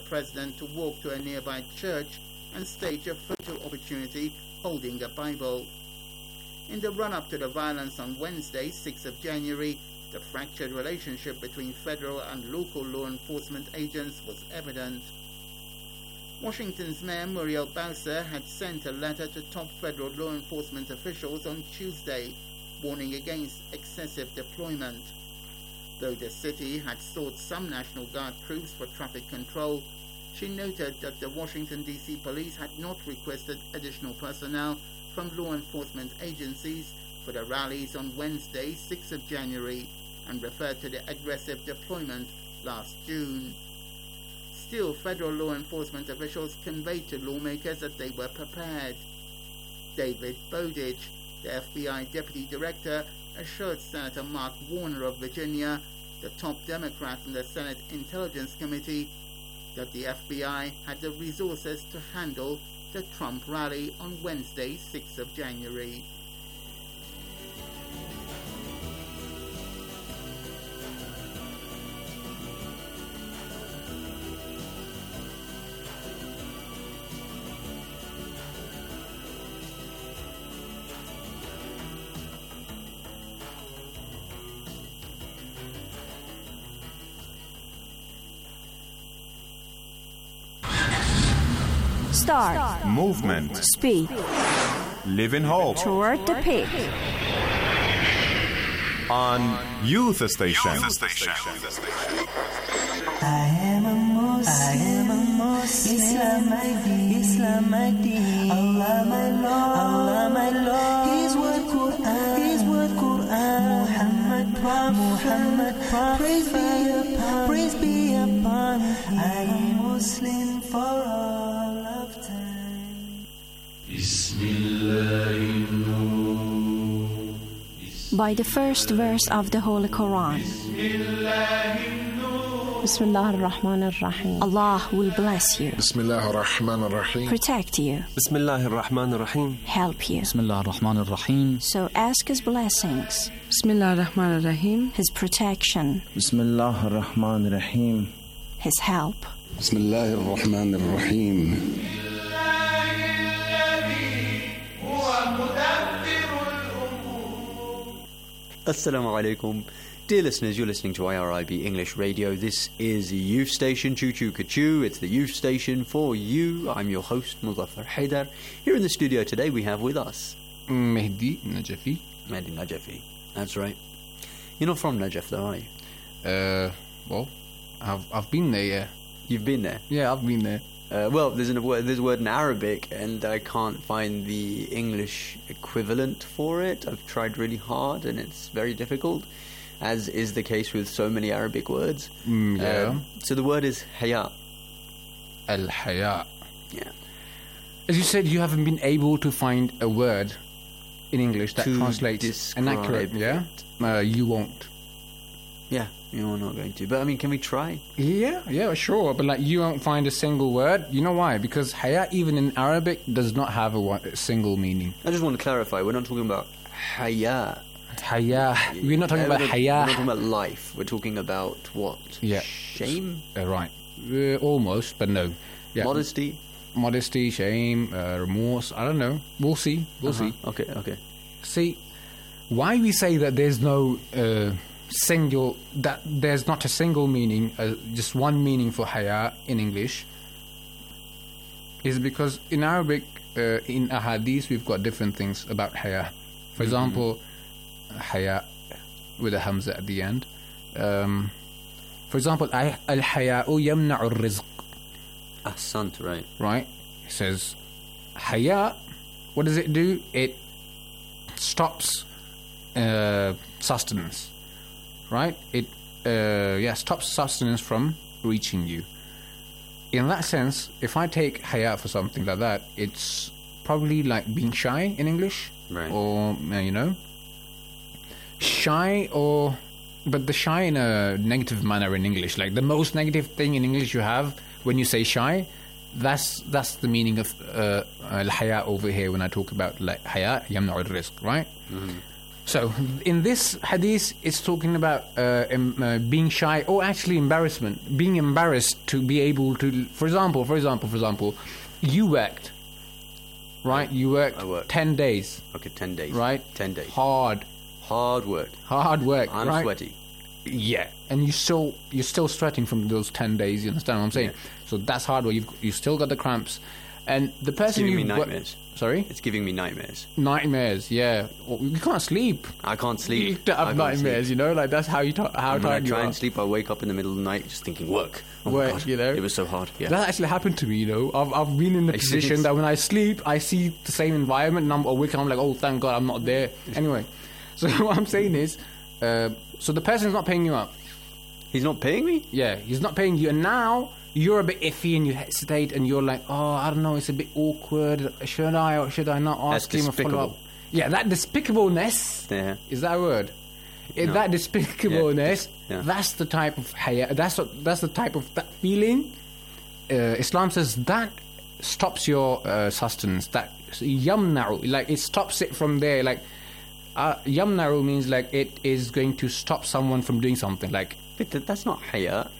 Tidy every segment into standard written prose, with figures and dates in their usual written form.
president to walk to a nearby church and stage a photo opportunity holding a Bible. In the run-up to the violence on Wednesday, 6th of January, the fractured relationship between federal and local law enforcement agents was evident. Washington's Mayor Muriel Bowser had sent a letter to top federal law enforcement officials on Tuesday, warning against excessive deployment. Though the city had sought some National Guard troops for traffic control, she noted that the Washington, D.C. police had not requested additional personnel from law enforcement agencies for the rallies on Wednesday, 6th of January, and referred to the aggressive deployment last June. Still, federal law enforcement officials conveyed to lawmakers that they were prepared. David Bowditch, the FBI Deputy Director, assured Senator Mark Warner of Virginia, the top Democrat in the Senate Intelligence Committee, that the FBI had the resources to handle the Trump rally on Wednesday, 6th of January. Start. Movement. Speak. Live in hope. Toward the peak. On Youth Station. I am a Muslim. Islam my deen. Allah my Lord. His word Quran. Muhammad Prophet. Praise be upon him. I am Muslim for all of time. By the first verse of the Holy Quran. Bismillah ar-Rahman ar-Rahim. Allah will bless you. Bismillah ar-Rahman ar-Rahim. Protect you. Bismillah ar-Rahman ar-Rahim. Help you. Bismillah ar-Rahman ar-Rahim. So ask His blessings. Bismillah ar-Rahman ar-Rahim. His protection. Bismillah ar-Rahman ar-Rahim. His help. Bismillah ar-Rahman ar-Rahim. Assalamu alaikum. Dear listeners, you're listening to IRIB English Radio. This is Youth Station, Choo Choo Kachoo. It's the Youth Station for you. I'm your host, Muzaffar Haidar. Here in the studio today we have with us Mehdi Najafi. Mehdi Najafi, that's right. You're not from Najaf though, are you? Well, I've been there, yeah. You've been there? Yeah, I've been there. Well, there's a word in Arabic, and I can't find the English equivalent for it. I've tried really hard, and it's very difficult, as is the case with so many Arabic words. Yeah. So the word is haya. Al-haya. Yeah. As you said, you haven't been able to find a word in English that translates an accurate, yeah? You won't. Yeah, you're not going to. But, I mean, can we try? Yeah, sure. But, you won't find a single word. You know why? Because haya, even in Arabic, does not have a single meaning. I just want to clarify. We're not talking about haya. Haya. We're not talking about haya. We're not talking about life. We're talking about what? Yeah. Shame? Right. Almost, but no. Yeah. Modesty, shame, remorse. I don't know. We'll see. See. Okay. See, why we say that there's no... there's not a single meaning, just one meaning for haya in English, is because in Arabic, in ahadith, we've got different things about haya. For example, haya with a hamza at the end. For example, al-haya'u yamna'u ar-rizq. Ahsant, right. Right? It says, haya, what does it do? It stops sustenance. Right? It stops sustenance from reaching you. In that sense, if I take haya for something like that, it's probably like being shy in English. Right. Or, shy but the shy in a negative manner in English. Like the most negative thing in English you have when you say shy, that's the meaning of al-haya over here when I talk about like haya, yamna'u ar-rizq, right? Mm-hmm. So, in this hadith, it's talking about being shy, or actually embarrassment. Being embarrassed to be able to, for example, you worked, right? You I worked 10 days. Okay, 10 days. Right? 10 days. Hard work. I'm right? sweaty. Yeah, and you're still sweating from those 10 days. You understand what I'm saying? Yeah. So that's hard work. You still got the cramps, and the person It's giving me nightmares. Sorry? It's giving me nightmares. Nightmares, yeah. You can't sleep. I can't sleep. You have nightmares, you know? Like, that's how When I tired you try are. and sleep, I wake up in the middle of the night just thinking, work. Oh my Work, God. you know? It was so hard. Yeah. That actually happened to me, you know? I've been in the position that when I sleep, I see the same environment, and I'm awake, and I'm like, oh, thank God I'm not there. Anyway, so what I'm saying is, so the person's not paying you up. He's not paying me? Yeah, he's not paying you, and now you're a bit iffy and you hesitate and you're like, oh, I don't know, it's a bit awkward. Should I or should I not ask him a follow-up? Yeah, that despicableness, is that a word? No. That despicableness, Yeah. that's the type of haya, that's the type of that feeling. Islam says that stops your sustenance, that yamna'u, like it stops it from there, like yamna'u means like it is going to stop someone from doing something, like... But that's not haya.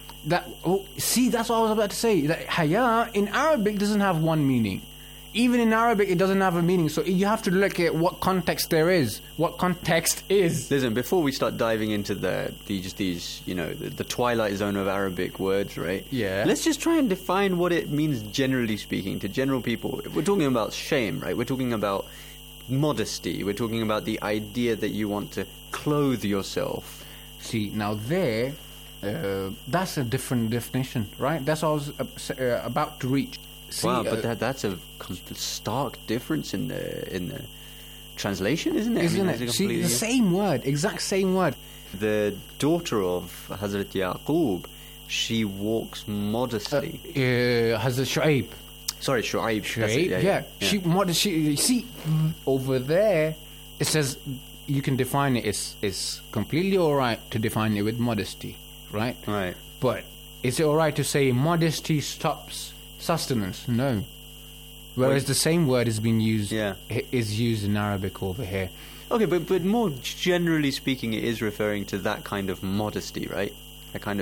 See, that's what I was about to say. That haya in Arabic doesn't have one meaning. Even in Arabic, it doesn't have a meaning. So you have to look at what context there is. What context is. Listen, before we start diving into these, you know, the twilight zone of Arabic words, right? Yeah. Let's just try and define what it means, generally speaking, to general people. We're talking about shame, right? We're talking about modesty. We're talking about the idea that you want to clothe yourself. See, now there... that's a different definition, right? That's what I was about to reach. See, wow, but that's a stark difference in the translation, isn't it? Isn't it? See, the same word, exact same word. The daughter of Hazrat Yaqub, she walks modestly. Hazrat Shu'aib. Sorry, Shu'aib. Shu'aib, yeah. She see, over there, it says you can define it as completely all right to define it with modesty. Right? Right. But is it alright to say modesty stops sustenance? No. Whereas the same word is being used is used in Arabic over here. Okay, but more generally speaking, it is referring to that kind of modesty, right? That kind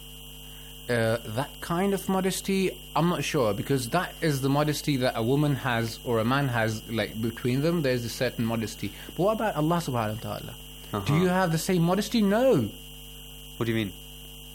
of modesty, I'm not sure, because that is the modesty that a woman has or a man has, like between them. There's a certain modesty. But what about Allah subhanahu wa ta'ala? Do you have the same modesty? No. What do you mean?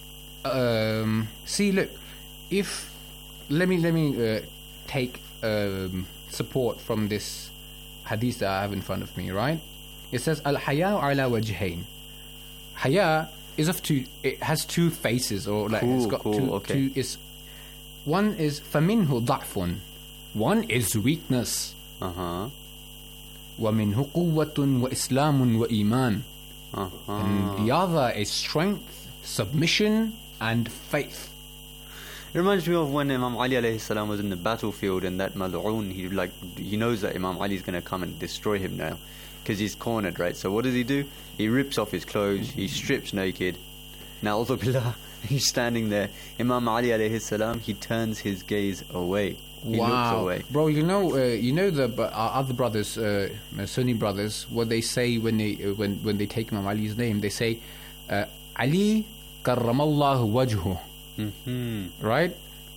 See, look, let me take support from this hadith that I have in front of me, right? It says al-haya'u ala wajhayn. Haya is of two. It has two faces, or like it's got two. One is faminhu da'fun. One is weakness. Wa minhu quwwatun wa islamun wa iman. And the other is strength, submission, and faith. It reminds me of when Imam Ali alayhi salam was in the battlefield, and that mal'oon, he knows that Imam Ali is going to come and destroy him now, because he's cornered, right? So what does he do? He rips off his clothes, he strips naked. Na'udhu billah, he's standing there. Imam Ali alayhi salam, he turns his gaze away. He looks away. Bro, you know the other brothers, Sunni brothers, what they say when they take Imam Ali's name, they say, Ali karramallahu wajhu. Right?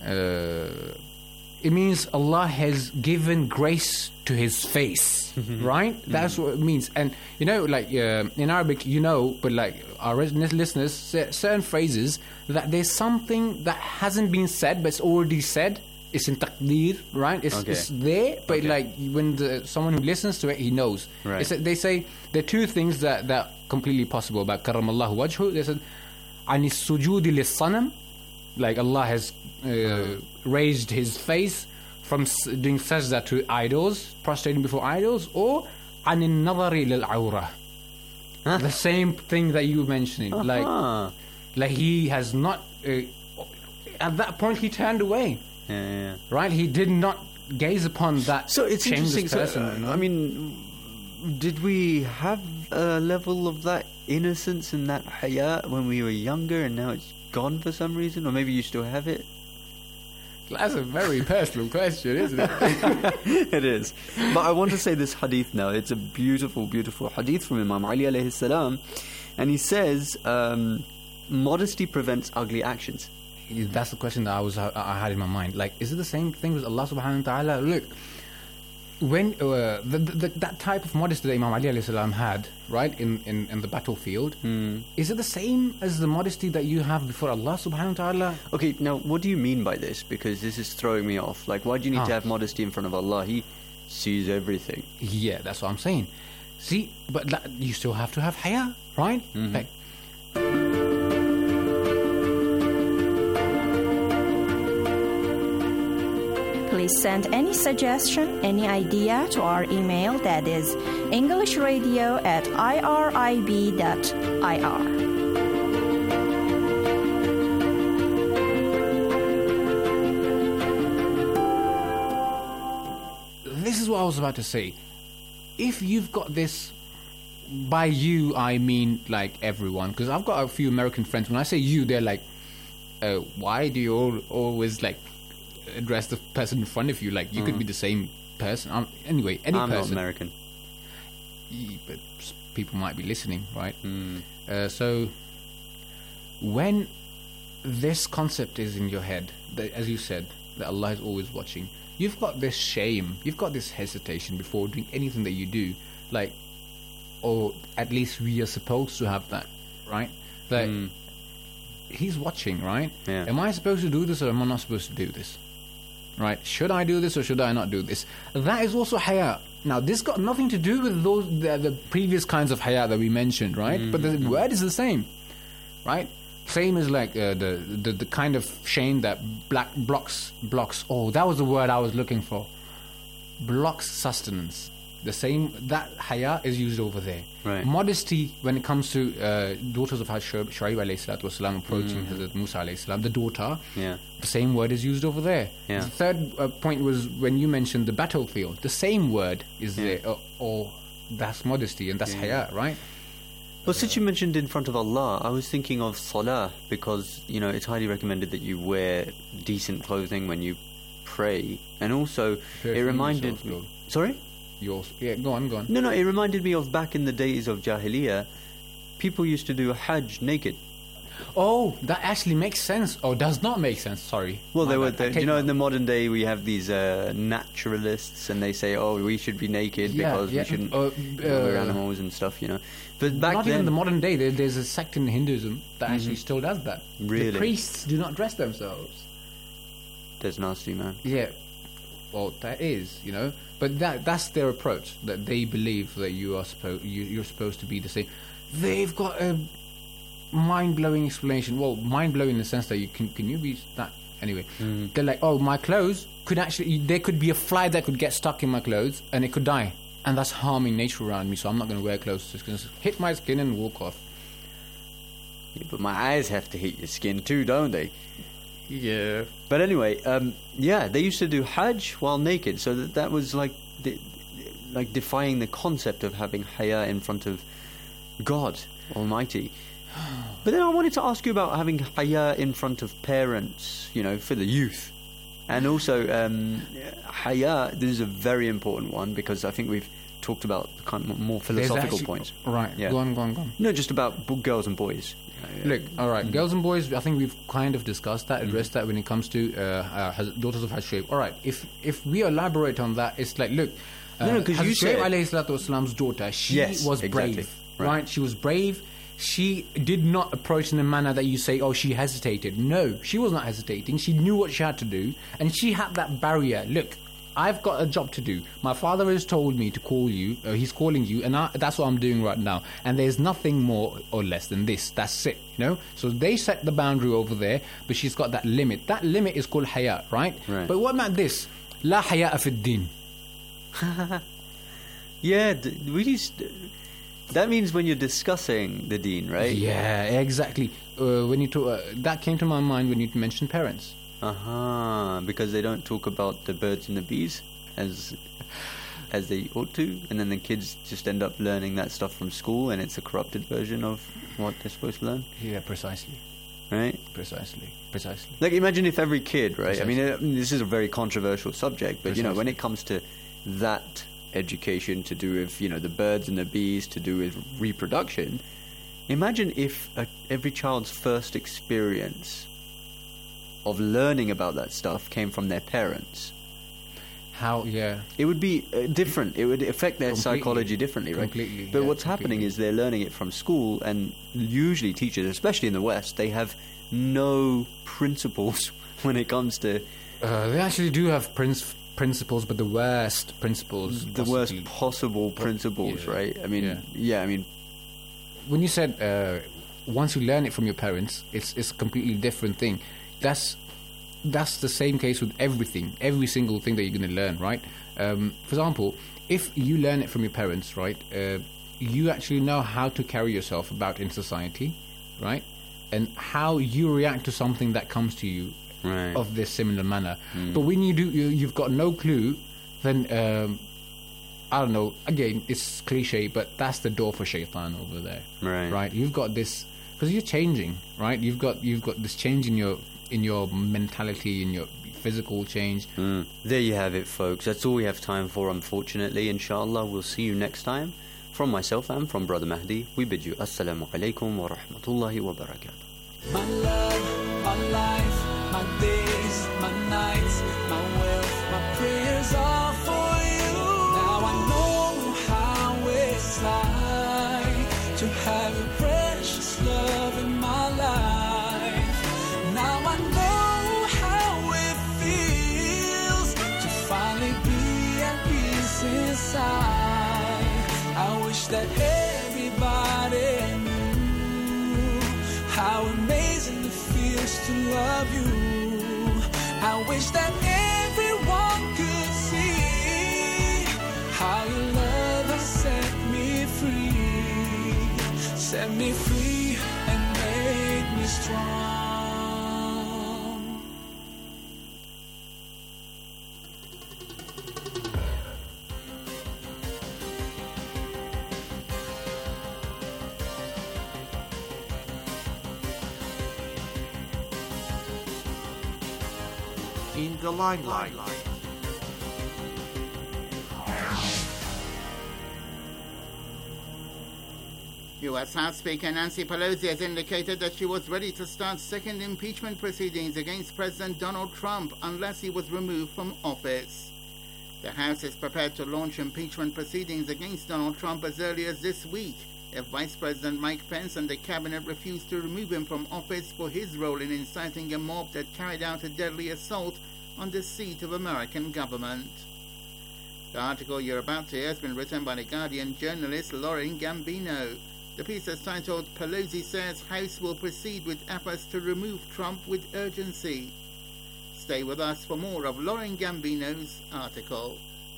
It means Allah has given grace to His face, right? That's what it means. And you know, like in Arabic, you know, but like our listeners, certain phrases that there's something that hasn't been said but it's already said. It's in taqdeer, right? It's there, but like when someone who listens to it, he knows. Right. They say there are two things that completely possible about karramallahu wajhu. They said, anis sujudi lis-sanam, like Allah has raised His face from doing sajda to idols, prostrating before idols, or anin nadari lil-awra. The same thing that you were mentioning, like He has not. At that point, He turned away. Yeah. Right? He did not gaze upon that. So it's interesting. Person, I mean, did we have a level of that innocence and that haya when we were younger, and now it's gone for some reason, or maybe you still have it? That's a very personal question, isn't it? It is. But I want to say this hadith now. It's a beautiful, beautiful hadith from Imam Ali alayhi salam. And he says, modesty prevents ugly actions. That's the question that I had in my mind. Like, is it the same thing with Allah subhanahu wa ta'ala? Look, when that type of modesty that Imam Ali alayhi salam had, right, in the battlefield, is it the same as the modesty that you have before Allah subhanahu wa ta'ala? Okay, now what do you mean by this? Because this is throwing me off. Like, why do you need to have modesty in front of Allah? He sees everything. Yeah, that's what I'm saying. See, but you still have to have haya, right? Like, Please send any suggestion, any idea to our email, that is englishradio@irib.ir. This is what I was about to say. If you've got this, by you I mean like everyone, because I've got a few American friends. When I say you, they're like, why do you always like address the person in front of you? Like, you could be the same person. Anyway, any I'm person. not American. But people might be listening, right? So when this concept is in your head, that, as you said, that Allah is always watching, you've got this shame, you've got this hesitation before doing anything that you do, like, or at least we are supposed to have that, right? Like, He's watching, right? Yeah. Am I supposed to do this or am I not supposed to do this? Right? Should I do this or should I not do this? That is also haya. Now, this got nothing to do with those the previous kinds of haya that we mentioned, right? But the word is the same, right? Same as like the kind of shame that blocks. Oh, that was the word I was looking for. Blocks sustenance. The same, that haya is used over there. Right. Modesty, when it comes to daughters of Shu'aib alayhi salatu wasalam approaching Hazrat Musa alayhi salam, the daughter, the same word is used over there. Yeah. The third point was when you mentioned the battlefield, the same word is there. Or that's modesty and that's haya, right? Well, since you mentioned in front of Allah, I was thinking of salah, because, you know, it's highly recommended that you wear decent clothing when you pray. And also, it reminded me... Sorry? Yeah, go on. No, it reminded me of back in the days of Jahiliyyah, people used to do Hajj naked. Oh, that actually makes sense. Oh, does not make sense, sorry. Well, you know, in the modern day we have these naturalists, and they say, oh, we should be naked because we shouldn't we're animals and stuff, you know. But back not then... even in the modern day, there's a sect in Hinduism that actually still does that. Really? The priests do not dress themselves. That's nasty, man. Yeah. Well, that is, you know. But that's their approach, that they believe that you're supposed to be the same. They've got a mind-blowing explanation. Well, mind-blowing in the sense that can you be that? Anyway, they're like, oh, my clothes could actually... There could be a fly that could get stuck in my clothes and it could die. And that's harming nature around me, so I'm not going to wear clothes. It's going to hit my skin and walk off. Yeah, but my eyes have to hit your skin too, don't they? Yeah. But anyway, they used to do Hajj while naked, so that was like defying the concept of having haya in front of God Almighty. But then I wanted to ask you about having haya in front of parents, you know, for the youth. And also, haya, this is a very important one, because I think we've talked about the kind of more philosophical points. Right, yeah. Go on. No, just about girls and boys. Look, all right, girls and boys, I think we've kind of discussed that, addressed that when it comes to daughters of Shu'aib. All right, if we elaborate on that, it's like, look, because you said Shu'aib alayhi salatu wasalam's daughter, she was brave, right? She was brave. She did not approach in a manner that you say, oh, she hesitated. No, she was not hesitating. She knew what she had to do, and she had that barrier. Look, I've got a job to do. My father has told me to call you. He's calling you, and that's what I'm doing right now. And there's nothing more or less than this. That's it, you know? So they set the boundary over there, but she's got that limit. That limit is called haya, right? But what about this? La haya fi din. Yeah, that means when you're discussing the deen, right? Yeah, exactly. When you talk, that came to my mind when you mentioned parents. Because they don't talk about the birds and the bees as they ought to, and then the kids just end up learning that stuff from school, and it's a corrupted version of what they're supposed to learn. Yeah, precisely. right? Precisely. Like, imagine if every kid, right? I mean, this is a very controversial subject, but, you know, when it comes to that education to do with, you know, the birds and the bees, to do with reproduction, imagine if every child's first experience of learning about that stuff came from their parents. How, yeah. It would be different. It would affect their psychology differently, right? Completely. But what's happening is they're learning it from school, and usually teachers, especially in the West, they have no principles when it comes to... they actually do have principles, but the worst principles. The worst possible principles, right? I mean, I mean... When you said once you learn it from your parents, it's a completely different thing. That's the same case with everything, every single thing that you're going to learn, right? For example, if you learn it from your parents, right, you actually know how to carry yourself about in society, right? And how you react to something that comes to you of this similar manner. But when you do, you've got no clue, then I don't know. Again, it's cliche, but that's the door for shaitan over there, right? You've got this because you're changing, right? You've got this change in your mentality, in your physical change. There you have it, folks. That's all we have time for, unfortunately. Inshallah, we'll see you next time. From myself and from Brother Mahdi, we bid you Assalamu alaikum wa rahmatullahi wa barakatuh. My love, my life, my days, my nights, my wealth, my prayers are for you. Now I know how it's like to have your precious love in my life. Now I know how it feels to finally be at peace inside. I wish that everybody knew how amazing it feels to love you. I wish that everyone could see how your love has set me free and made me strong. In the limelight. U.S. House Speaker Nancy Pelosi has indicated that she was ready to start second impeachment proceedings against President Donald Trump unless he was removed from office. The House is prepared to launch impeachment proceedings against Donald Trump as early as this week if Vice President Mike Pence and the cabinet refuse to remove him from office for his role in inciting a mob that carried out a deadly assault on the seat of American government. The article you're about to hear has been written by The Guardian journalist Lauren Gambino. The piece is titled, Pelosi Says House Will Proceed with Efforts to Remove Trump with Urgency. Stay with us for more of Lauren Gambino's article.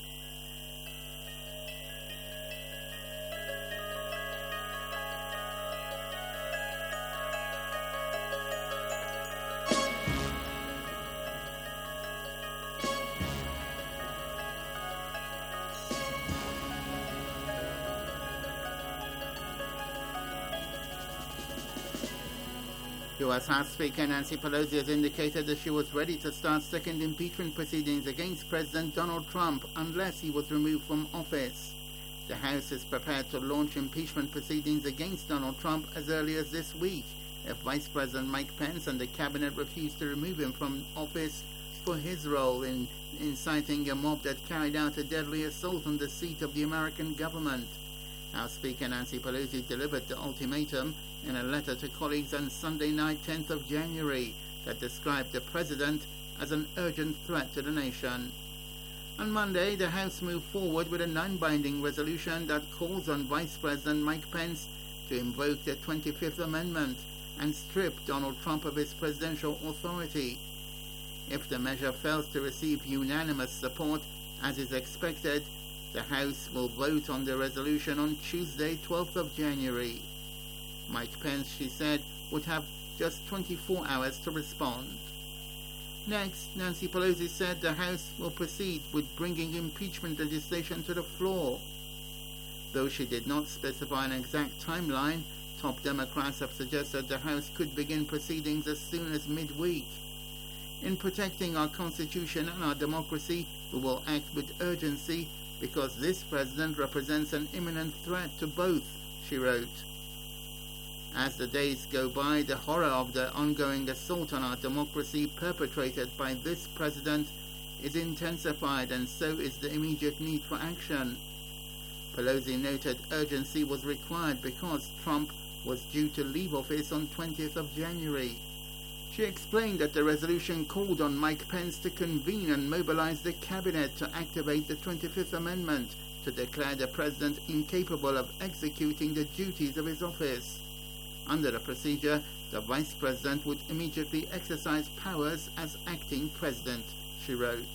U.S. House Speaker Nancy Pelosi has indicated that she was ready to start second impeachment proceedings against President Donald Trump unless he was removed from office. The House is prepared to launch impeachment proceedings against Donald Trump as early as this week if Vice President Mike Pence and the cabinet refuse to remove him from office for his role in inciting a mob that carried out a deadly assault on the seat of the American government. House Speaker Nancy Pelosi delivered the ultimatum in a letter to colleagues on Sunday night, 10th of January, that described the president as an urgent threat to the nation. On Monday, the House moved forward with a non-binding resolution that calls on Vice President Mike Pence to invoke the 25th Amendment and strip Donald Trump of his presidential authority. If the measure fails to receive unanimous support, as is expected, the House will vote on the resolution on Tuesday, 12th of January. Mike Pence, she said, would have just 24 hours to respond. Next, Nancy Pelosi said the House will proceed with bringing impeachment legislation to the floor. Though she did not specify an exact timeline, top Democrats have suggested the House could begin proceedings as soon as midweek. In protecting our Constitution and our democracy, we will act with urgency because this president represents an imminent threat to both, she wrote. As the days go by, the horror of the ongoing assault on our democracy perpetrated by this president is intensified, and so is the immediate need for action. Pelosi noted urgency was required because Trump was due to leave office on 20th of January. She explained that the resolution called on Mike Pence to convene and mobilize the cabinet to activate the 25th Amendment to declare the president incapable of executing the duties of his office. Under the procedure, the vice president would immediately exercise powers as acting president, she wrote.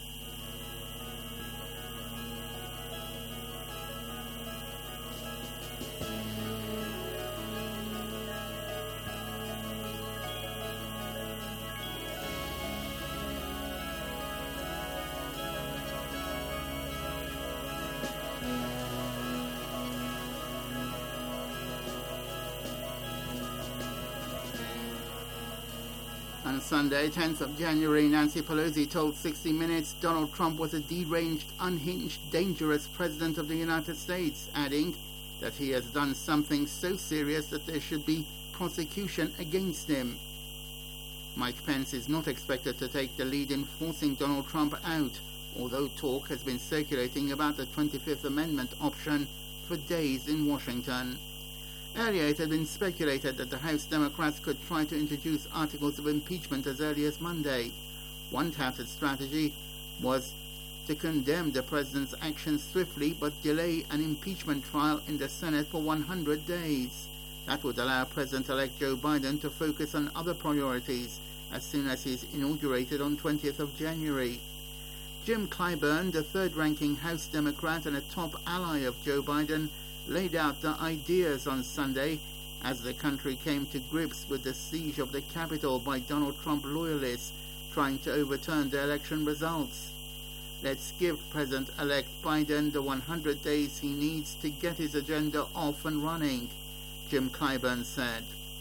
On Sunday, 10th of January, Nancy Pelosi told 60 Minutes Donald Trump was a deranged, unhinged, dangerous president of the United States, adding that he has done something so serious that there should be prosecution against him. Mike Pence is not expected to take the lead in forcing Donald Trump out, although talk has been circulating about the 25th Amendment option for days in Washington. Earlier, it had been speculated that the House Democrats could try to introduce articles of impeachment as early as Monday. One touted strategy was to condemn the president's actions swiftly but delay an impeachment trial in the Senate for 100 days. That would allow President-elect Joe Biden to focus on other priorities as soon as he's inaugurated on 20th of January. Jim Clyburn, the third-ranking House Democrat and a top ally of Joe Biden, laid out the ideas on Sunday as the country came to grips with the siege of the Capitol by Donald Trump loyalists trying to overturn the election results. Let's give President-elect Biden the 100 days he needs to get his agenda off and running, Jim Clyburn said.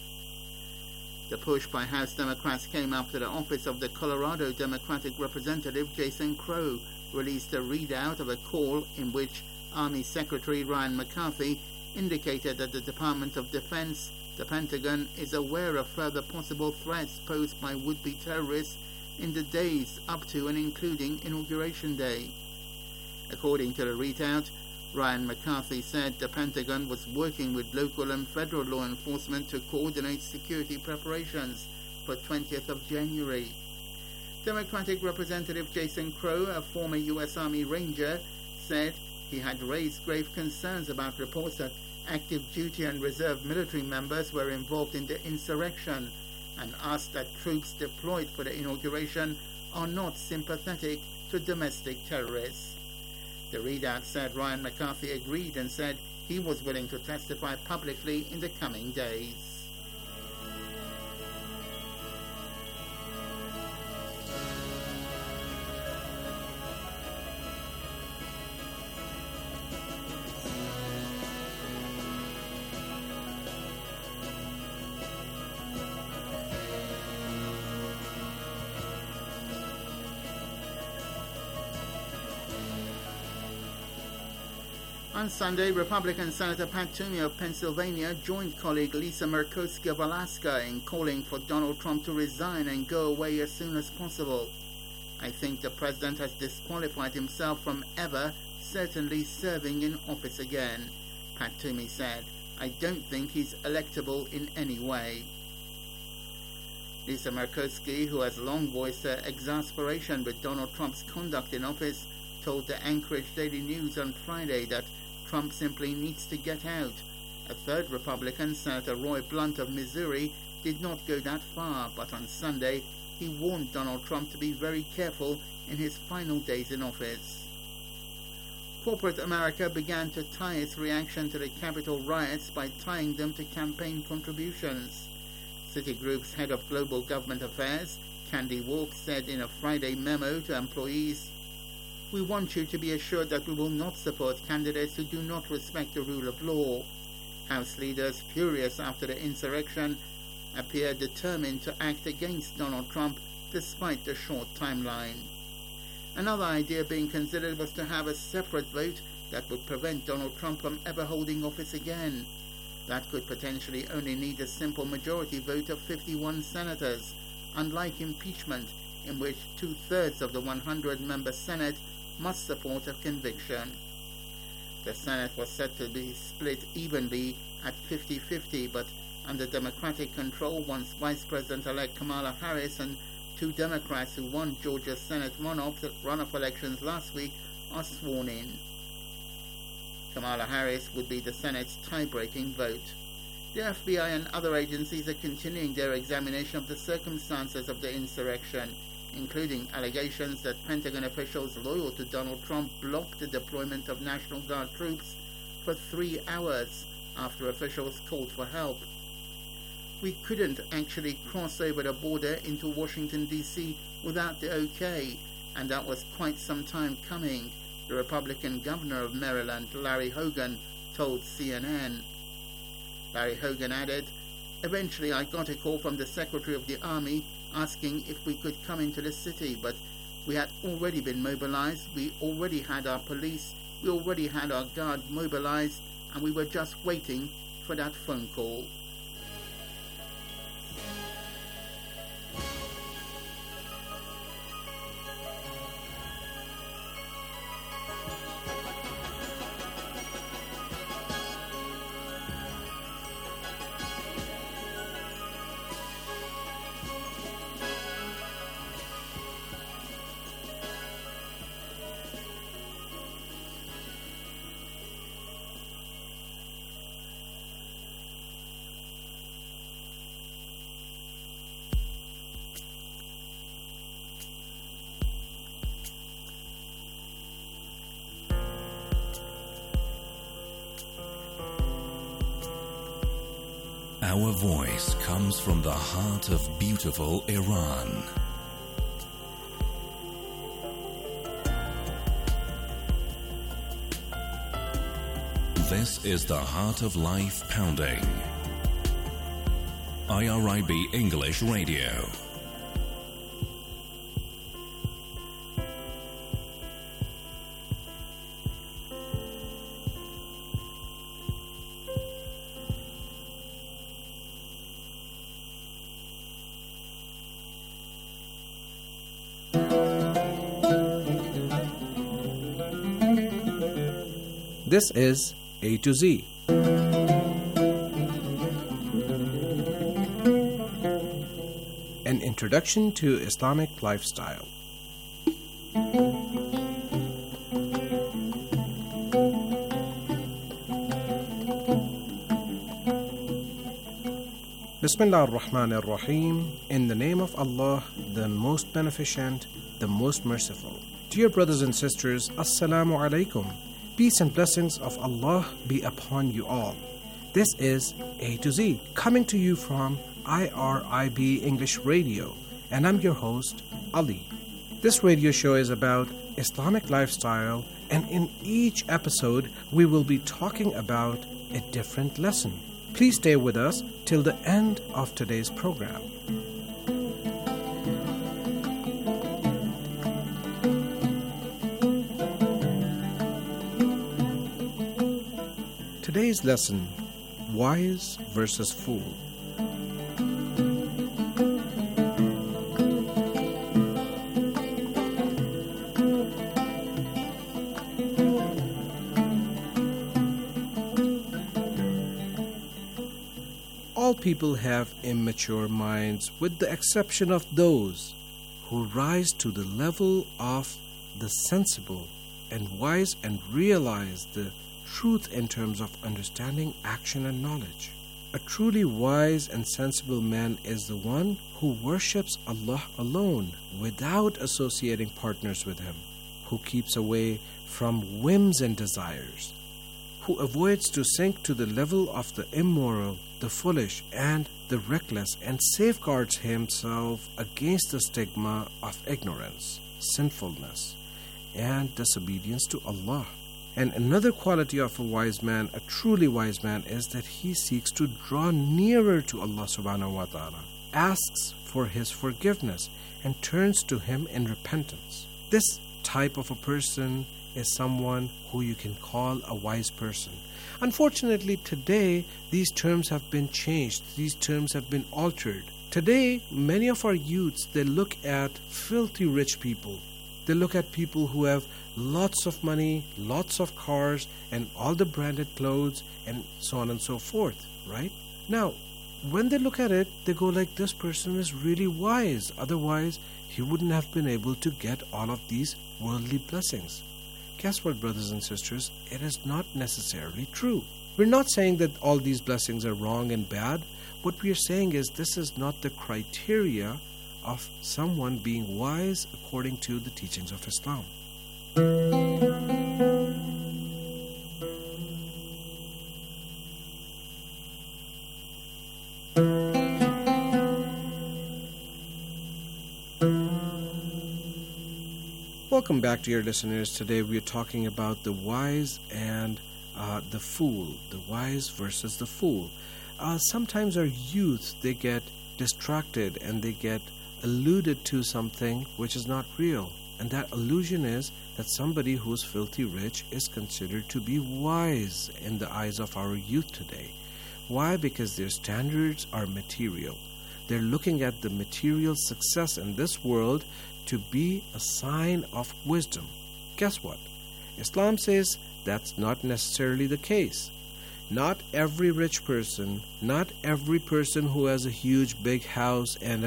The push by House Democrats came after the office of the Colorado Democratic Representative Jason Crow released a readout of a call in which Army Secretary Ryan McCarthy indicated that the Department of Defense, the Pentagon, is aware of further possible threats posed by would-be terrorists in the days up to and including Inauguration Day. According to the readout, Ryan McCarthy said the Pentagon was working with local and federal law enforcement to coordinate security preparations for 20th of January. Democratic Representative Jason Crow, a former U.S. Army Ranger, said he had raised grave concerns about reports that active duty and reserve military members were involved in the insurrection and asked that troops deployed for the inauguration are not sympathetic to domestic terrorists. The readout said Ryan McCarthy agreed and said he was willing to testify publicly in the coming days. On Sunday, Republican Senator Pat Toomey of Pennsylvania joined colleague Lisa Murkowski of Alaska in calling for Donald Trump to resign and go away as soon as possible. I think the president has disqualified himself from ever, certainly serving in office again, Pat Toomey said. I don't think he's electable in any way. Lisa Murkowski, who has long voiced her exasperation with Donald Trump's conduct in office, told the Anchorage Daily News on Friday that Trump simply needs to get out. A third Republican, Senator Roy Blunt of Missouri, did not go that far, but on Sunday he warned Donald Trump to be very careful in his final days in office. Corporate America began to tie its reaction to the Capitol riots by tying them to campaign contributions. Citigroup's head of global government affairs, Candy Walk, said in a Friday memo to employees, "We want you to be assured that we will not support candidates who do not respect the rule of law. House leaders, furious after the insurrection, appear determined to act against Donald Trump despite the short timeline. Another idea being considered was to have a separate vote that would prevent Donald Trump from ever holding office again. That could potentially only need a simple majority vote of 51 senators, unlike impeachment, in which 2/3 of the 100-member Senate must support a conviction. The Senate was set to be split evenly at 50-50, but under Democratic control once Vice President-elect Kamala Harris and 2 Democrats who won Georgia's Senate runoff elections last week are sworn in. Kamala Harris would be the Senate's tie-breaking vote. The FBI and other agencies are continuing their examination of the circumstances of the insurrection, including allegations that Pentagon officials loyal to Donald Trump blocked the deployment of National Guard troops for 3 hours after officials called for help. We couldn't actually cross over the border into Washington, D.C. without the OK, and that was quite some time coming, the Republican governor of Maryland, Larry Hogan, told CNN. Larry Hogan added, "Eventually I got a call from the Secretary of the Army asking if we could come into the city, but we had already been mobilized, we already had our police, we already had our guard mobilized, and we were just waiting for that phone call." Our voice comes from the heart of beautiful Iran. This is the Heart of Life Pounding. IRIB English Radio. This is A to Z. An introduction to Islamic lifestyle. Bismillah ar-Rahman ar-Rahim. In the name of Allah, the most beneficent, the most merciful. Dear brothers and sisters, Assalamu alaikum. Peace and blessings of Allah be upon you all. This is A to Z, coming to you from IRIB English Radio, and I'm your host, Ali. This radio show is about Islamic lifestyle, and in each episode, we will be talking about a different lesson. Please stay with us till the end of today's program. Today's lesson, wise versus fool. All people have immature minds, with the exception of those who rise to the level of the sensible and wise and realize the truth in terms of understanding, action, and knowledge. A truly wise and sensible man is the one who worships Allah alone without associating partners with Him, who keeps away from whims and desires, who avoids to sink to the level of the immoral, the foolish, and the reckless, and safeguards himself against the stigma of ignorance, sinfulness, and disobedience to Allah. And another quality of a wise man, a truly wise man, is that he seeks to draw nearer to Allah subhanahu wa ta'ala, asks for His forgiveness, and turns to Him in repentance. This type of a person is someone who you can call a wise person. Unfortunately, today, these terms have been changed. These terms have been altered. Today, many of our youths, they look at filthy rich people. They look at people who have lots of money, lots of cars, and all the branded clothes, and so on and so forth, right? Now, when they look at it, they go like, this person is really wise. Otherwise, he wouldn't have been able to get all of these worldly blessings. Guess what, brothers and sisters? It is not necessarily true. We're not saying that all these blessings are wrong and bad. What we are saying is this is not the criteria of someone being wise according to the teachings of Islam. Welcome back, dear listeners. Today we are talking about the wise and the fool, the wise versus the fool. Sometimes our youth, they get distracted and they get alluded to something which is not real. And that illusion is that somebody who is filthy rich is considered to be wise in the eyes of our youth today. Why? Because their standards are material. They're looking at the material success in this world to be a sign of wisdom. Guess what? Islam says that's not necessarily the case. Not every rich person, not every person who has a huge big house and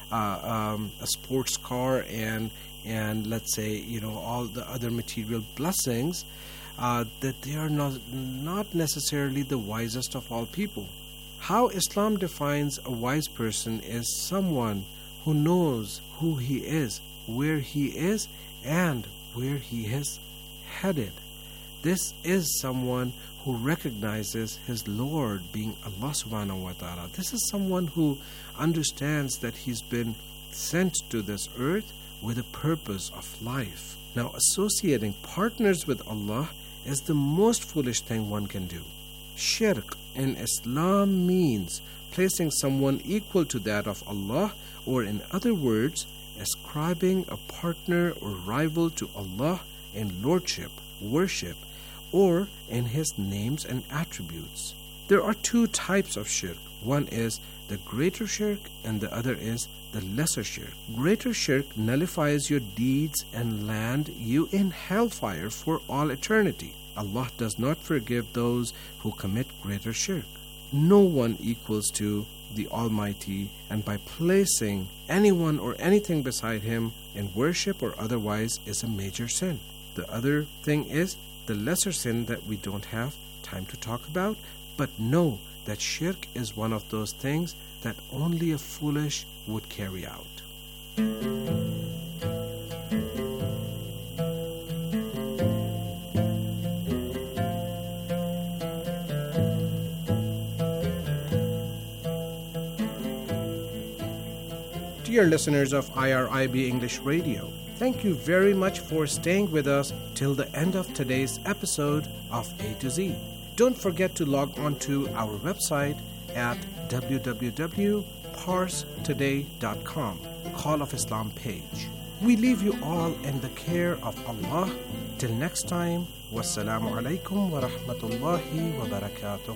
a sports car and let's say, all the other material blessings, that they are not necessarily the wisest of all people. How Islam defines a wise person is someone who knows who he is, where he is, and where he is headed. This is someone who recognizes his Lord being Allah subhanahu wa ta'ala. This is someone who understands that he's been sent to this earth with a purpose of life. Now, associating partners with Allah is the most foolish thing one can do. Shirk in Islam means placing someone equal to that of Allah, or in other words, ascribing a partner or rival to Allah in lordship, worship, or in His names and attributes. There are two types of shirk. One is the greater shirk and the other is the lesser shirk. Greater shirk nullifies your deeds and land you in hellfire for all eternity. Allah does not forgive those who commit greater shirk. No one equals to the Almighty, and by placing anyone or anything beside Him in worship or otherwise is a major sin. The other thing is the lesser sin that we don't have time to talk about, but know that shirk is one of those things that only a foolish would carry out. Dear listeners of IRIB English Radio, thank you very much for staying with us till the end of today's episode of A to Z. Don't forget to log on to our website at www.parstoday.com, Call of Islam page. We leave you all in the care of Allah. Till next time, wassalamu alaikum wa rahmatullahi wa barakatuh.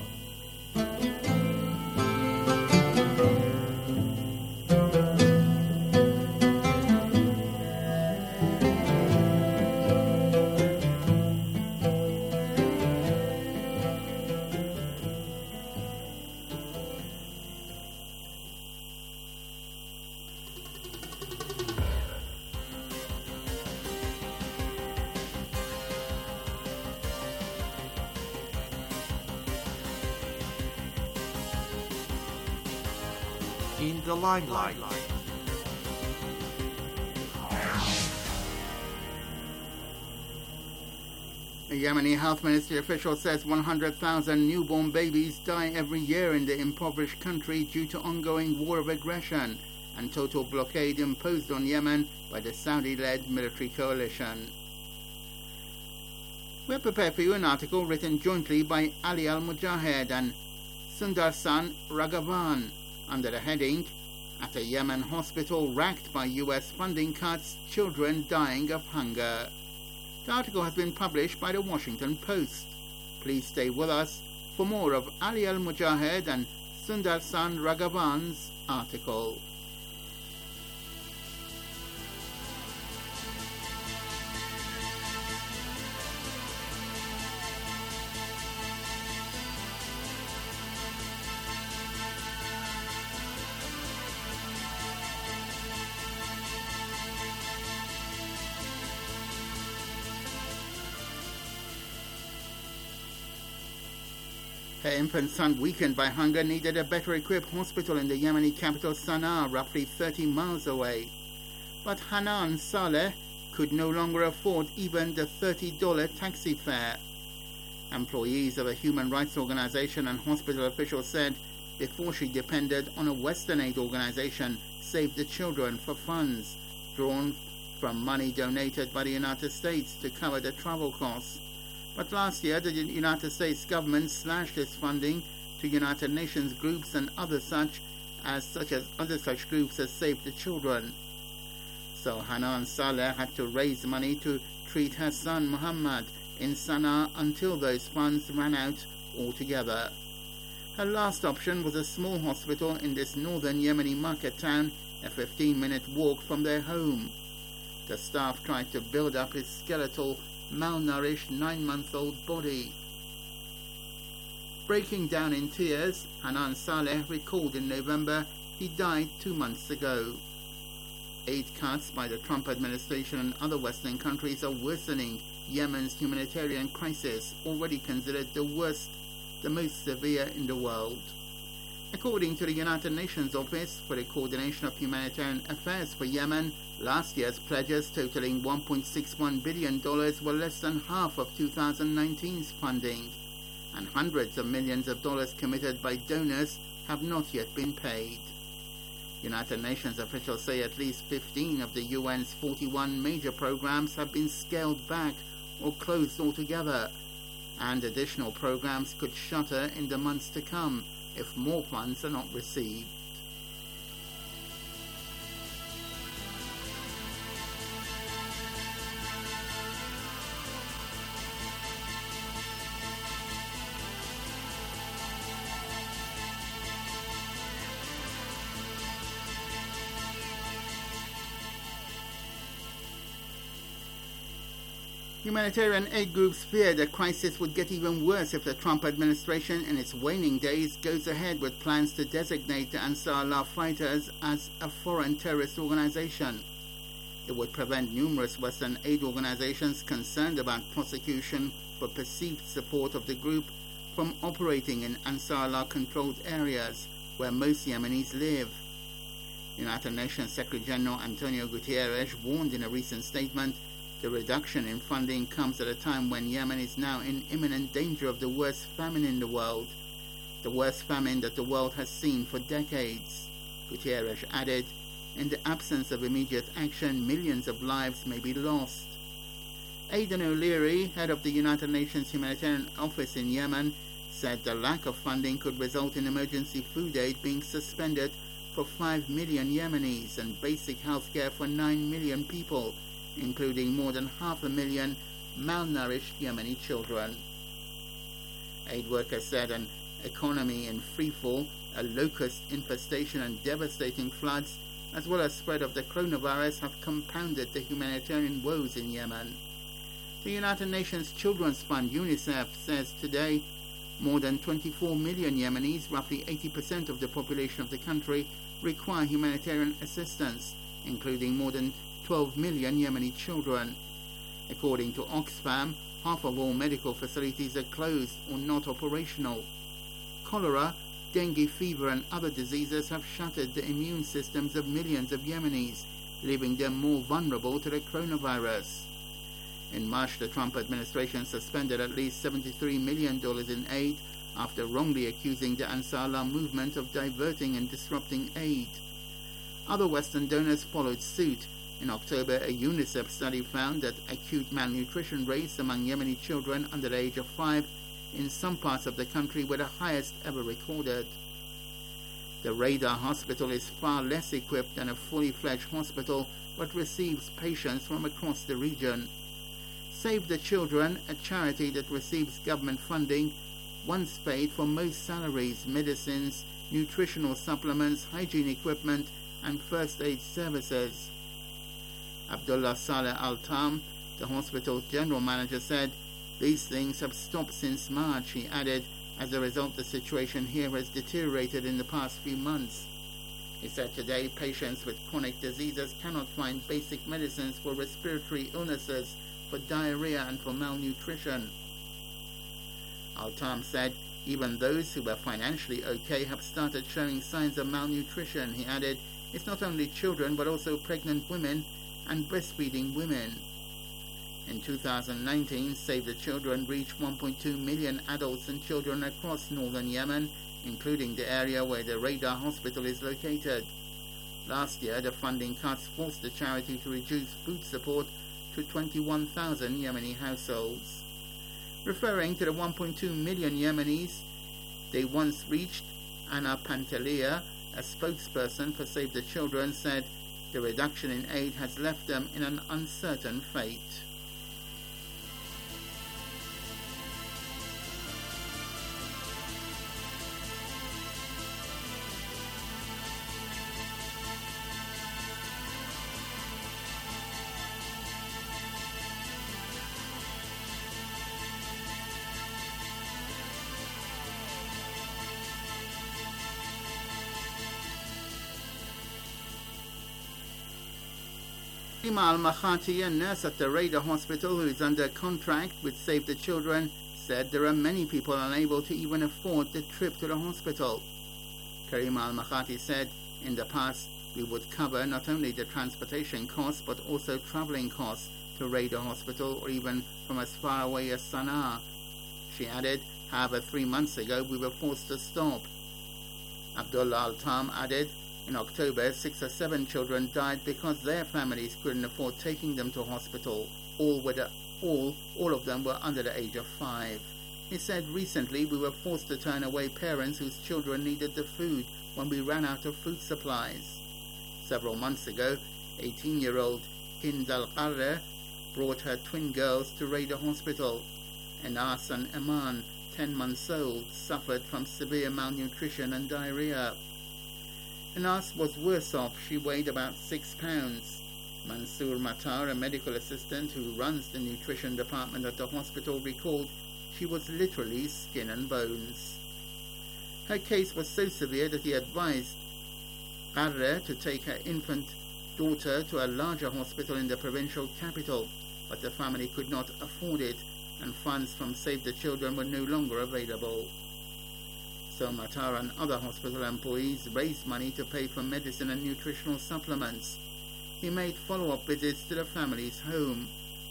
In the limelight. The Yemeni Health Ministry official says 100,000 newborn babies die every year in the impoverished country due to ongoing war of aggression and total blockade imposed on Yemen by the Saudi-led military coalition. We're prepared for you an article written jointly by Ali Al-Mujahid and Sundarsan Raghavan under the heading, "At a Yemen hospital racked by US funding cuts, children dying of hunger." The article has been published by the Washington Post. Please stay with us for more of Ali Al-Mujahid and Sundarsan Raghavan's article. Her infant son, weakened by hunger, needed a better-equipped hospital in the Yemeni capital Sana'a, roughly 30 miles away. But Hanan Saleh could no longer afford even the $30 taxi fare. Employees of a human rights organization and hospital officials said before she depended on a Western aid organization, Save the Children, for funds drawn from money donated by the United States to cover the travel costs. But last year, the United States government slashed its funding to United Nations groups and other such groups as Save the Children. So Hanan Saleh had to raise money to treat her son Muhammad in Sana'a until those funds ran out altogether. Her last option was a small hospital in this northern Yemeni market town, a 15-minute walk from their home. The staff tried to build up his skeletal, malnourished 9-month-old body. Breaking down in tears, Hanan Saleh recalled in November he died 2 months ago. Aid cuts by the Trump administration and other Western countries are worsening Yemen's humanitarian crisis, already considered the worst, the most severe in the world. According to the United Nations Office for the Coordination of Humanitarian Affairs for Yemen, last year's pledges totaling $1.61 billion were less than half of 2019's funding, and hundreds of millions of dollars committed by donors have not yet been paid. United Nations officials say at least 15 of the UN's 41 major programs have been scaled back or closed altogether, and additional programs could shutter in the months to come if more funds are not received. Humanitarian aid groups fear the crisis would get even worse if the Trump administration in its waning days goes ahead with plans to designate the Ansar Allah fighters as a foreign terrorist organization. It would prevent numerous Western aid organizations concerned about prosecution for perceived support of the group from operating in Ansar Allah-controlled areas where most Yemenis live. United Nations Secretary General Antonio Guterres warned in a recent statement the reduction in funding comes at a time when Yemen is now in imminent danger of the worst famine in the world, the worst famine that the world has seen for decades. Guterres added, in the absence of immediate action, millions of lives may be lost. Aidan O'Leary, head of the United Nations Humanitarian Office in Yemen, said the lack of funding could result in emergency food aid being suspended for 5 million Yemenis and basic health care for 9 million people, including more than 500,000 malnourished Yemeni children. Aid workers said an economy in freefall, a locust infestation and devastating floods, as well as spread of the coronavirus have compounded the humanitarian woes in Yemen. The United Nations Children's Fund, UNICEF, says today more than 24 million Yemenis, roughly 80% of the population of the country, require humanitarian assistance, including more than 12 million Yemeni children. According to Oxfam, half of all medical facilities are closed or not operational. Cholera, dengue fever and other diseases have shattered the immune systems of millions of Yemenis, leaving them more vulnerable to the coronavirus. In March, the Trump administration suspended at least $73 million in aid after wrongly accusing the Ansar Allah movement of diverting and disrupting aid. Other Western donors followed suit, In October, a UNICEF study found that acute malnutrition rates among Yemeni children under the age of 5 in some parts of the country were the highest ever recorded. The Radar Hospital is far less equipped than a fully fledged hospital, but receives patients from across the region. Save the Children, a charity that receives government funding, once paid for most salaries, medicines, nutritional supplements, hygiene equipment, and first aid services. Abdullah Saleh Al-Tam, the hospital's general manager, said, "These things have stopped since March," he added. "As a result, the situation here has deteriorated in the past few months." He said today patients with chronic diseases cannot find basic medicines for respiratory illnesses, for diarrhea, and for malnutrition. Al-Tam said even those who were financially okay have started showing signs of malnutrition. He added, "It's not only children but also pregnant women and breastfeeding women." In 2019, Save the Children reached 1.2 million adults and children across northern Yemen, including the area where the Radar Hospital is located. Last year, the funding cuts forced the charity to reduce food support to 21,000 Yemeni households. Referring to the 1.2 million Yemenis they once reached, Anna Pantalia, a spokesperson for Save the Children, said the reduction in aid has left them in an uncertain fate. Karima Al-Makhati, a nurse at the Radar Hospital who is under contract with Save the Children, said there are many people unable to even afford the trip to the hospital. Karima Al-Makhati said, "In the past, we would cover not only the transportation costs but also traveling costs to Radar Hospital or even from as far away as Sana'a." She added, "However, 3 months ago we were forced to stop." Abdullah Al-Tam added, "In October, 6 or 7 children died because their families couldn't afford taking them to hospital. All of them were under the age of 5. He said, "Recently we were forced to turn away parents whose children needed the food when we ran out of food supplies." Several months ago, 18-year-old Hind Al-Qarra brought her twin girls to Radar Hospital. Anas and Aman, 10 months old, suffered from severe malnutrition and diarrhea. Anas was worse off. She weighed about 6 pounds. Mansoor Matar, a medical assistant who runs the nutrition department at the hospital, recalled she was literally skin and bones. Her case was so severe that he advised Qarra to take her infant daughter to a larger hospital in the provincial capital, but the family could not afford it, and funds from Save the Children were no longer available. So Matar and other hospital employees raised money to pay for medicine and nutritional supplements. He made follow-up visits to the family's home.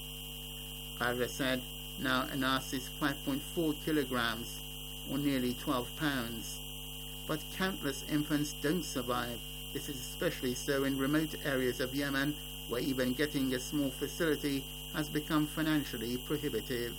Qarra said, "Now Anas is 5.4 kilograms, or nearly 12 pounds. But countless infants don't survive. This is especially so in remote areas of Yemen, where even getting a small facility has become financially prohibitive."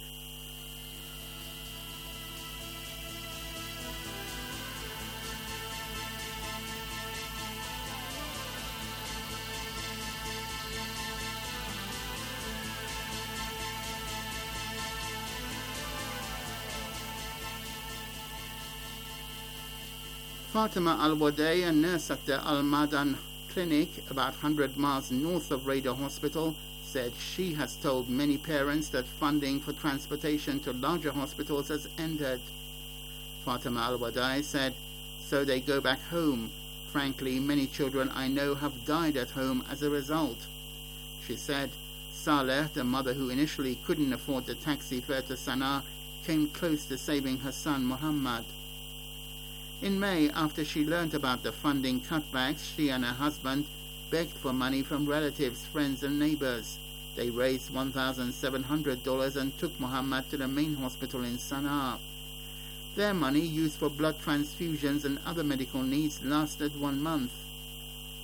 Fatima Al-Wadai, a nurse at the Al-Madan clinic about 100 miles north of Radar Hospital, said she has told many parents that funding for transportation to larger hospitals has ended. Fatima Al-Wadai said, "So they go back home. Frankly, many children I know have died at home as a result." She said, Saleh, the mother who initially couldn't afford the taxi fare to Sana'a, came close to saving her son Muhammad. In May, after she learnt about the funding cutbacks, she and her husband begged for money from relatives, friends and neighbors. They raised $1,700 and took Muhammad to the main hospital in Sana'a. Their money, used for blood transfusions and other medical needs, lasted 1 month.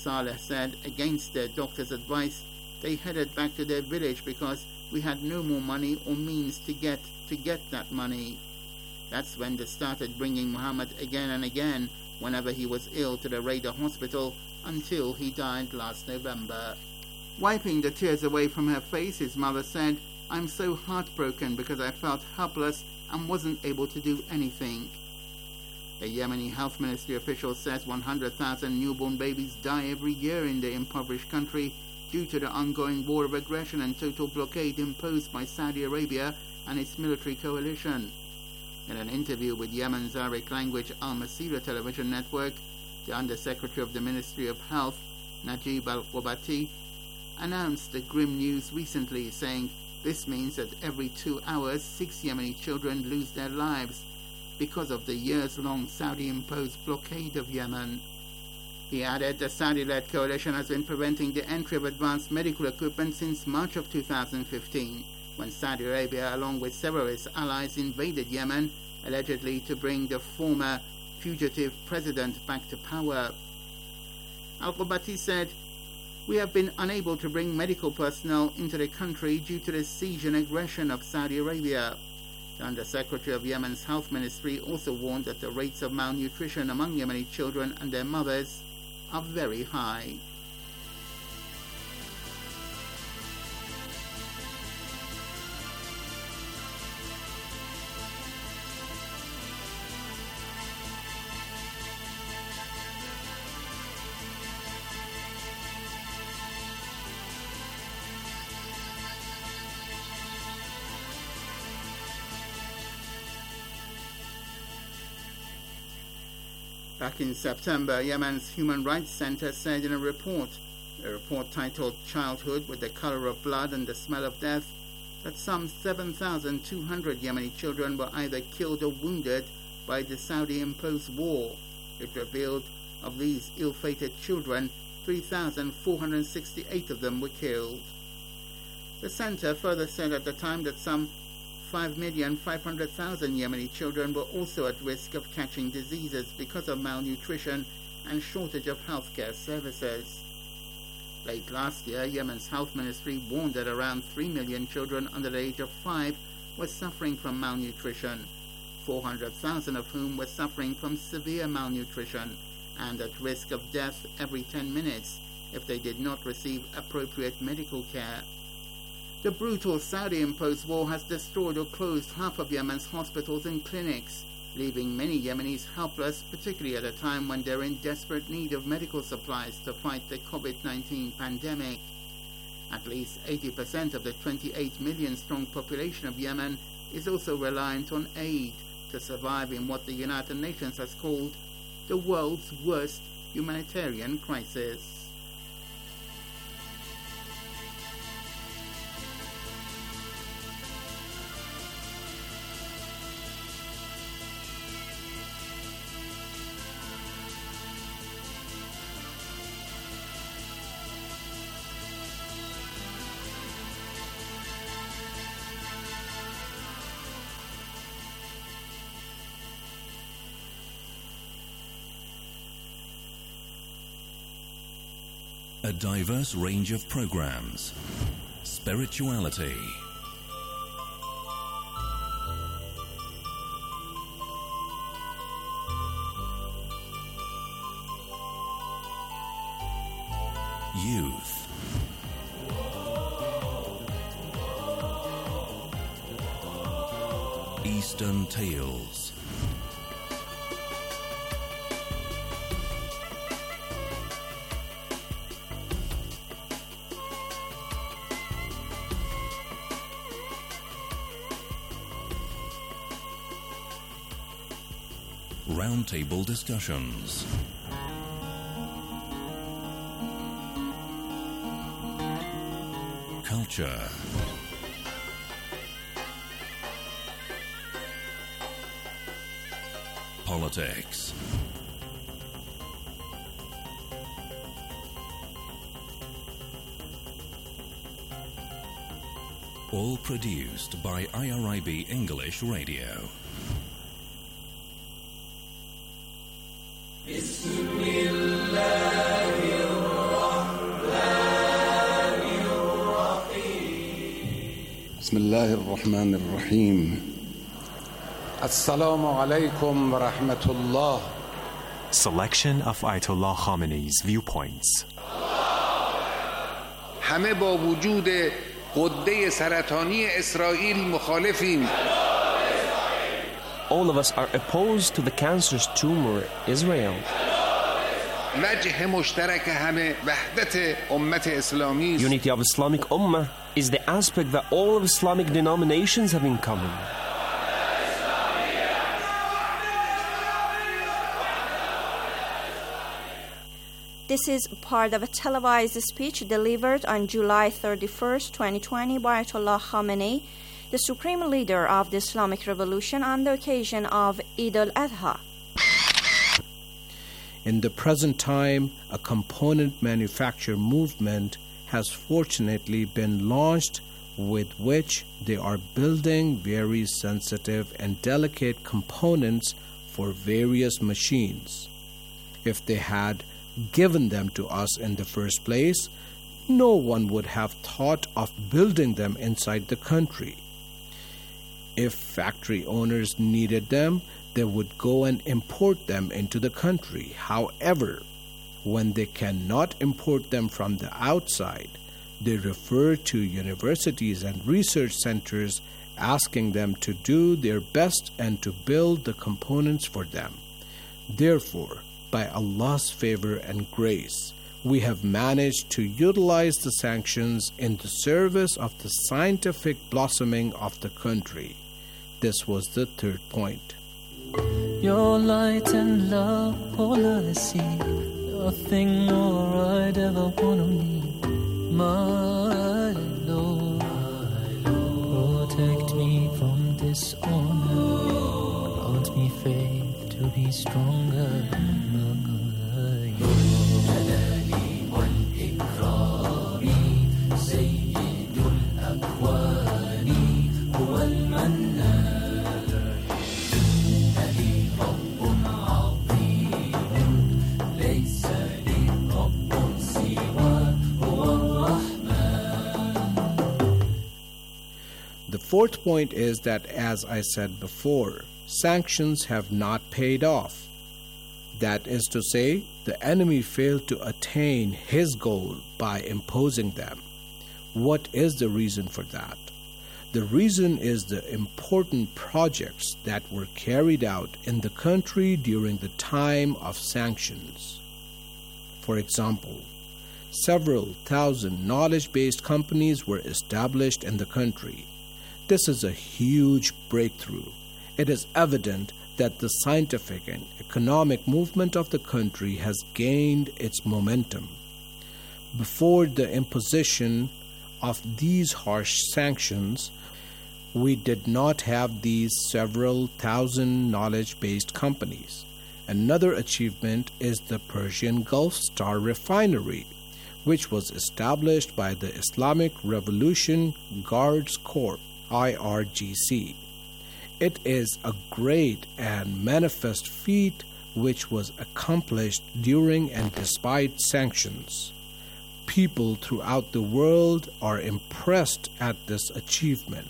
Saleh said, against their doctor's advice, they headed back to their village because we had no more money or means to get that money. That's when they started bringing Muhammad again and again whenever he was ill to the Raider hospital until he died last November. Wiping the tears away from her face, his mother said, I'm so heartbroken because I felt helpless and wasn't able to do anything. A Yemeni health ministry official says 100,000 newborn babies die every year in the impoverished country due to the ongoing war of aggression and total blockade imposed by Saudi Arabia and its military coalition. In an interview with Yemen's Arabic-language Al Masira television network, the Undersecretary of the Ministry of Health, Najib Al-Qubati, announced the grim news recently, saying this means that every 2 hours, 6 Yemeni children lose their lives because of the years-long Saudi-imposed blockade of Yemen. He added the Saudi-led coalition has been preventing the entry of advanced medical equipment since March of 2015, when Saudi Arabia, along with several of its allies, invaded Yemen, allegedly to bring the former fugitive president back to power. Al-Qubati said, we have been unable to bring medical personnel into the country due to the siege and aggression of Saudi Arabia. The Undersecretary of Yemen's Health Ministry also warned that the rates of malnutrition among Yemeni children and their mothers are very high. Back in September, Yemen's Human Rights Center said in a report titled Childhood with the Color of Blood and the Smell of Death, that some 7,200 Yemeni children were either killed or wounded by the Saudi-imposed war. It revealed of these ill-fated children, 3,468 of them were killed. The center further said at the time that some 5,500,000 Yemeni children were also at risk of catching diseases because of malnutrition and shortage of healthcare services. Late last year, Yemen's health ministry warned that around 3 million children under the age of 5 were suffering from malnutrition, 400,000 of whom were suffering from severe malnutrition and at risk of death every 10 minutes if they did not receive appropriate medical care. The brutal Saudi-imposed war has destroyed or closed half of Yemen's hospitals and clinics, leaving many Yemenis helpless, particularly at a time when they're in desperate need of medical supplies to fight the COVID-19 pandemic. At least 80% of the 28 million-strong population of Yemen is also reliant on aid to survive in what the United Nations has called the world's worst humanitarian crisis. A diverse range of programs, spirituality, youth, Eastern Tales, roundtable discussions, culture, politics, all produced by IRIB English Radio. بسم الله بسم الله الرحمن الرحيم. السلام عليكم ورحمة الله. Selection of Ayatollah Khamenei's viewpoints. همه با وجود غده سرطانی اسرائیل مخالفیم. All of us are opposed to the cancerous tumor Israel. وجه مشترک همه وحدت امت اسلامی است. Unity of Islamic Ummah is the aspect that all of Islamic denominations have in common. This is part of a televised speech delivered on July 31st, 2020 by Ayatollah Khamenei, the supreme leader of the Islamic Revolution, on the occasion of Eid al-Adha. In the present time, a component manufacture movement has fortunately been launched, with which they are building very sensitive and delicate components for various machines. If they had given them to us in the first place, no one would have thought of building them inside the country. If factory owners needed them, they would go and import them into the country. However, when they cannot import them from the outside, they refer to universities and research centers, asking them to do their best and to build the components for them. Therefore, by Allah's favor and grace, we have managed to utilize the sanctions in the service of the scientific blossoming of the country. This was the third point. Your light and love, all I see, nothing more I'd ever want to need. My Lord, protect me from dishonor, grant me faith to be stronger. The fourth point is that, as I said before, sanctions have not paid off. That is to say, the enemy failed to attain his goal by imposing them. What is the reason for that? The reason is the important projects that were carried out in the country during the time of sanctions. For example, several thousand knowledge-based companies were established in the country. This is a huge breakthrough. It is evident that the scientific and economic movement of the country has gained its momentum. Before the imposition of these harsh sanctions, we did not have these several thousand knowledge-based companies. Another achievement is the Persian Gulf Star Refinery, which was established by the Islamic Revolution Guards Corps, IRGC. It is a great and manifest feat which was accomplished during and despite sanctions. People throughout the world are impressed at this achievement.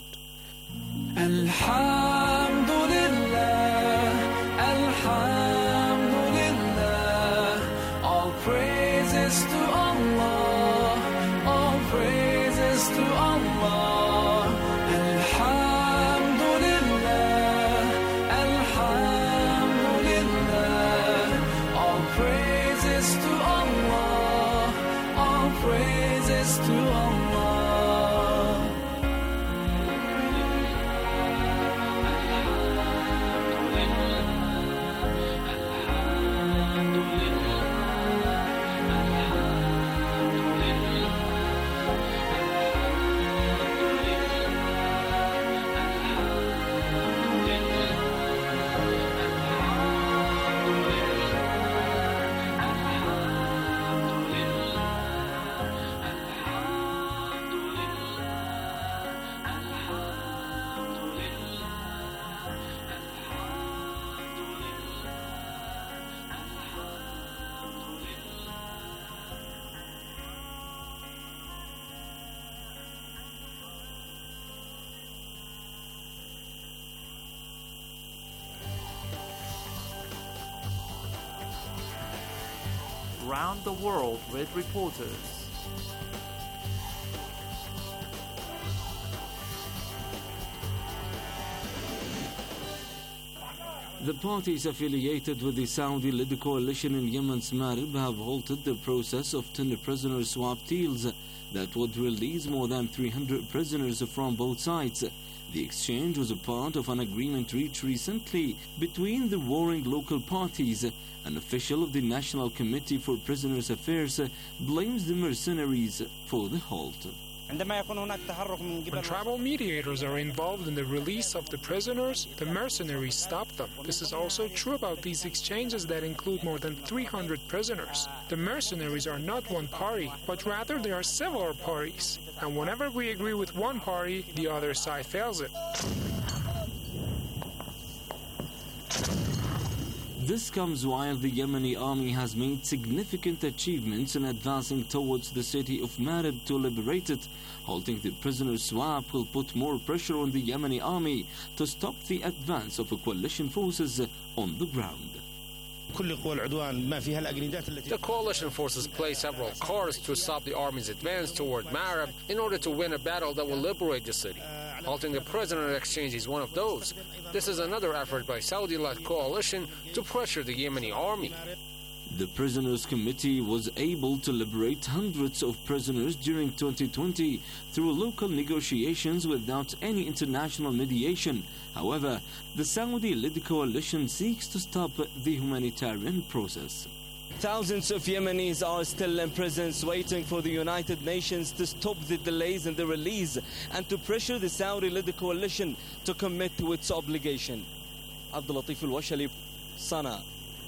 Alhamdulillah, Alhamdulillah, all praises to Allah, all praises to Allah. Alhamdulillah, Alhamdulillah, all praises to Allah, all praises to Allah. around the world with reporters. The parties affiliated with the Saudi-led coalition in Yemen's Marib have halted the process of 10 prisoner swap deals that would release more than 300 prisoners from both sides. The exchange was a part of an agreement reached recently between the warring local parties. An official of the National Committee for Prisoners' Affairs blames the mercenaries for the halt. When tribal mediators are involved in the release of the prisoners, the mercenaries stop them. This is also true about these exchanges that include more than 300 prisoners. The mercenaries are not one party, but rather they are several parties. And whenever we agree with one party, the other side fails it. This comes while the Yemeni army has made significant achievements in advancing towards the city of Marib to liberate it. Halting the prisoner swap will put more pressure on the Yemeni army to stop the advance of coalition forces on the ground. The coalition forces play several cards to stop the army's advance toward Marib in order to win a battle that will liberate the city. Halting the prisoner exchange is one of those. This is another effort by Saudi-led coalition to pressure the Yemeni army. The Prisoners' Committee was able to liberate hundreds of prisoners during 2020 through local negotiations without any international mediation. However, the Saudi-led coalition seeks to stop the humanitarian process. Thousands of Yemenis are still in prisons waiting for the United Nations to stop the delays in the release and to pressure the Saudi-led coalition to commit to its obligation. Abdul Latif Al-Washali, Sana.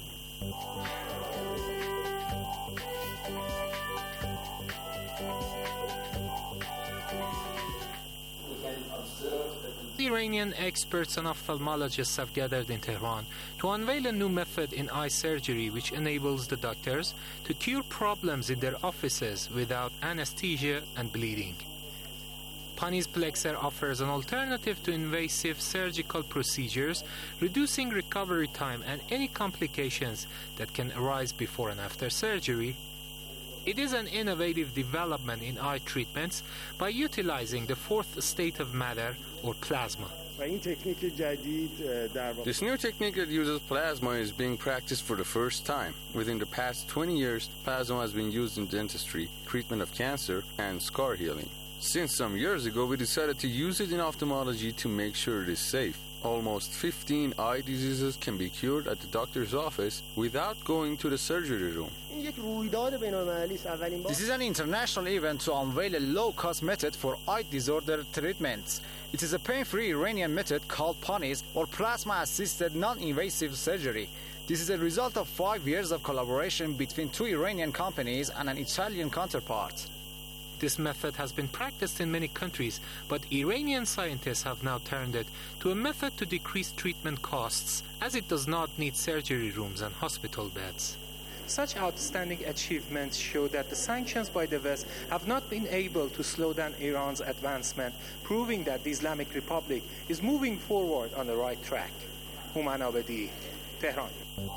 Iranian experts and ophthalmologists have gathered in Tehran to unveil a new method in eye surgery which enables the doctors to cure problems in their offices without anesthesia and bleeding. Pani's Plexer offers an alternative to invasive surgical procedures, reducing recovery time and any complications that can arise before and after surgery. It is an innovative development in eye treatments by utilizing the fourth state of matter, or plasma. This new technique that uses plasma is being practiced for the first time. Within the past 20 years, plasma has been used in dentistry, treatment of cancer, and scar healing. Since some years ago, we decided to use it in ophthalmology to make sure it is safe. Almost 15 eye diseases can be cured at the doctor's office without going to the surgery room. This is an international event to unveil a low-cost method for eye disorder treatments. It is a pain-free Iranian method called PANIS, or plasma-assisted non-invasive surgery. This is a result of 5 years of collaboration between 2 Iranian companies and an Italian counterpart. This method has been practiced in many countries, but Iranian scientists have now turned it to a method to decrease treatment costs, as it does not need surgery rooms and hospital beds. Such outstanding achievements show that the sanctions by the West have not been able to slow down Iran's advancement, proving that the Islamic Republic is moving forward on the right track. Human Abedi, Tehran.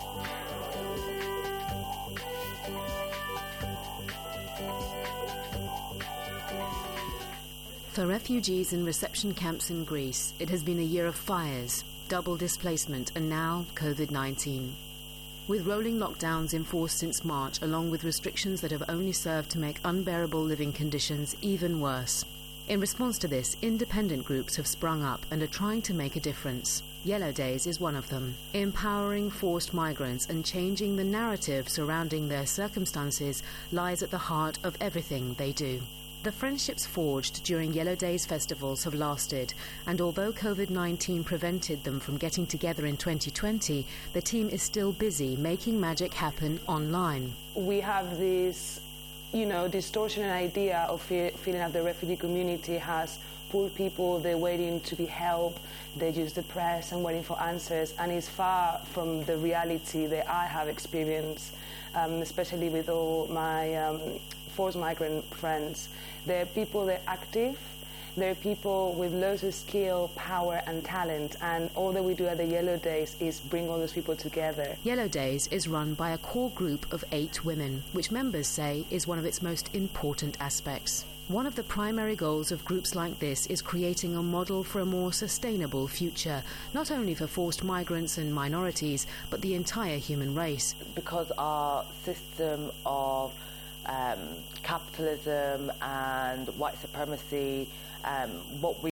For refugees in reception camps in Greece, it has been a year of fires, double displacement, and now COVID-19. With rolling lockdowns enforced since March, along with restrictions that have only served to make unbearable living conditions even worse. In response to this, independent groups have sprung up and are trying to make a difference. Yellow Days is one of them, empowering forced migrants and changing the narrative surrounding their circumstances lies at the heart of everything they do. The friendships forged during Yellow Days festivals have lasted, and although COVID-19 prevented them from getting together in 2020, the team is still busy making magic happen online. We have this, distortionate idea of feeling that the refugee community has poor people, they're waiting to be helped, they're just depressed and waiting for answers, and it's far from the reality that I have experienced, especially with all my forced migrant friends. They're people, they're active, There are people with loads of skill, power and talent, and all that we do at the Yellow Days is bring all those people together. Yellow Days is run by a core group of 8 women, which members say is one of its most important aspects. One of the primary goals of groups like this is creating a model for a more sustainable future, not only for forced migrants and minorities, but the entire human race. Because our system of capitalism and white supremacy, what we